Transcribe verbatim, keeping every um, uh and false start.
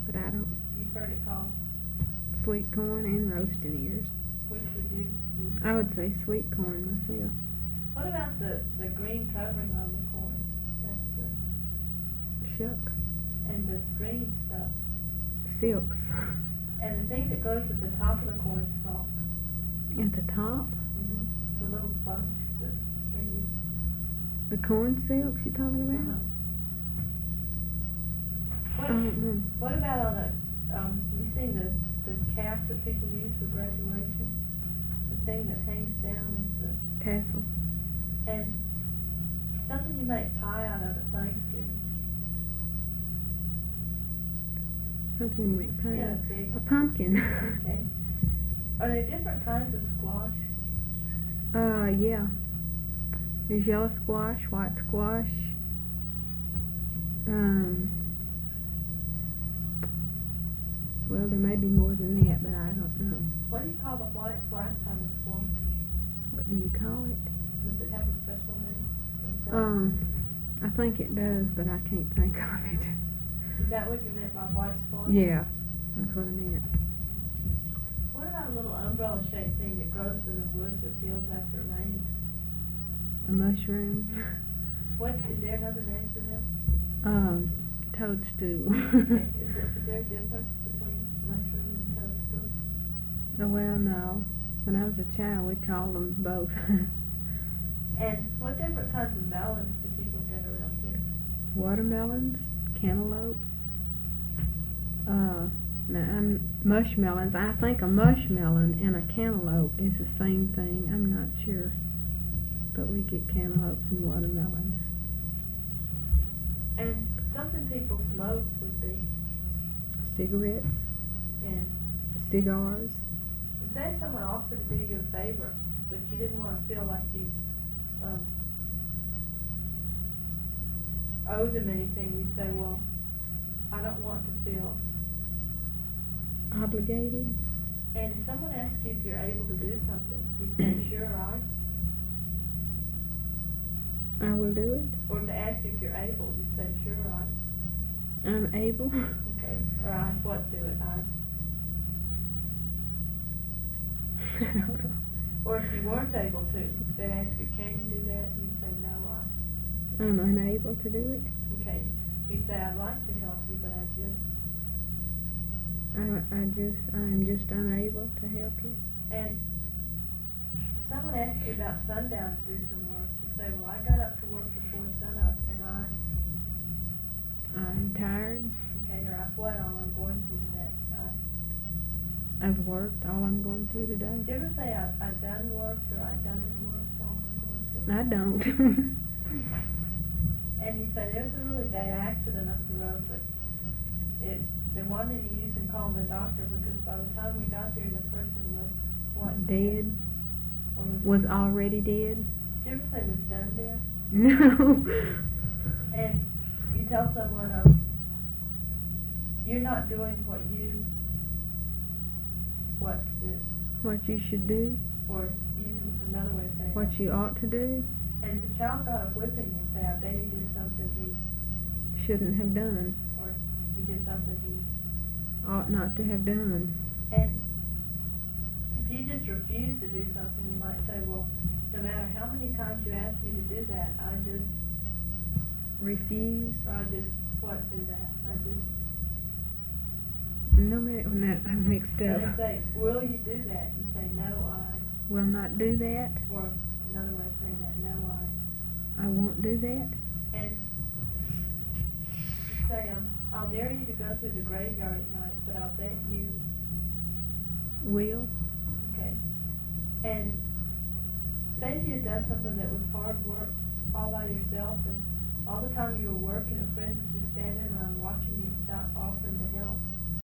but I don't. You've heard it called? Sweet corn and roasted ears. Which would you? I would say sweet corn myself. What about the, the green covering on the corn? That's the... Shuck. And the green stuff. Silks. And the thing that goes at the top of the corn stalk. At the top? Mm-hmm. The little bunch that's stringy. The corn silks you talking about? Uh-huh. What, I don't know. what about on a, um, you seen the, the cap that people use for graduation? The thing that hangs down is the... Tassel. And something you make pie out of at Thanksgiving. Something you make pie Yeah, of. big. A pumpkin. Okay. Are there different kinds of squash? Uh, yeah. There's yellow squash, white squash. Um, well, there may be more than that, but I don't know. What do you call the white black kind of squash? What do you call it? Does it have a special name? Or is that- Um, I think it does, but I can't think of it. Is that what you meant by white squash? Yeah, that's what I meant. What about a little umbrella-shaped thing that grows in the woods or fields after it rains? A mushroom. What, is there another name for them? Um, toadstool. Okay. Is, it, is there a difference between mushroom and toadstool? Oh, well, no. When I was a child, we called them both. And what different kinds of melons do people get around here? Watermelons, cantaloupes, uh, now, um, mushmelons. I think a mushmelon and a cantaloupe is the same thing. I'm not sure. But we get cantaloupes and watermelons. And something people smoke would be, Cigarettes, and cigars. say someone offered to do you a favor, but you didn't want to feel like you um, owed them anything, you'd say, well, I don't want to feel. Obligated. And if someone asks you if you're able to do something, you'd say, sure, I. I will do it. Or if they ask you if you're able, you'd say, sure, I. I'm able. Okay. Or I what do it, I. I don't know. Or if you weren't able to, they'd ask you, can you do that? You'd say, no, I. I'm unable to do it. Okay. You'd say, I'd like to help you, but I just. I, I just, I'm just unable to help you. And if someone asks you about sundown to do some work, you'd say, well, I got up to work before sunup, and I. I'm tired. Okay, or I what all I'm going to today. I. I've worked all I'm going to today. Did you ever say I, I done worked or I done in worked all I'm going to? I don't. And you say there's a really bad accident up the road, but it they wanted to use and call the doctor because by the time we got there, the person was what? Dead. Or was, Was already dead. did you ever say was done dead? No. And you tell someone of you're not doing what you what to do, What you should do. or using another way of saying What that. you ought to do. And if the child got a whipping, you say, I bet he did something he, Shouldn't have done. or he did something he, Ought not to have done. and if you just refuse to do something, you might say, well, no matter how many times you ask me to do that, I just, Refuse. or I just, what, do that, I just, No matter, when that, I'm mixed and up. they say, will you do that? You say, no, I, Will not do that. or another way of saying that, no, I. I won't do that. And you say, um, I'll dare you to go through the graveyard at night, but I'll bet you, Will. okay. And say if you had done something that was hard work all by yourself, and all the time you were working, a friend was just standing around watching you without offering to help.